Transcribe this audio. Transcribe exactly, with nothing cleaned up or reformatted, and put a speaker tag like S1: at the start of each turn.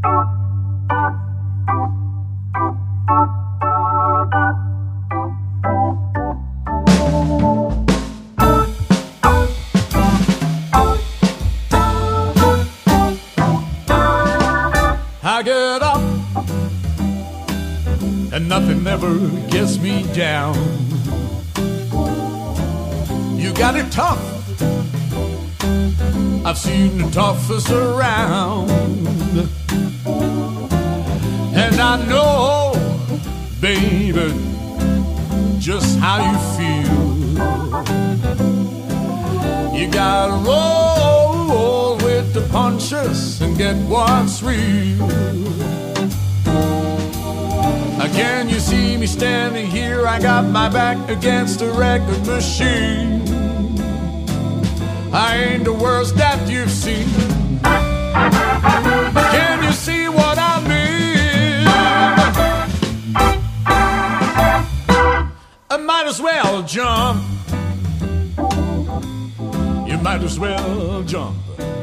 S1: I get up and nothing ever gets me down. You got it tough, I've seen the toughest around. And I know, baby, just how you feel. You gotta roll with the punches and get what's real. Again, you see me standing here, I got my back against a record machine. I ain't the worst that you've seen. Can you see what I mean? I might as well jump. You might as well jump.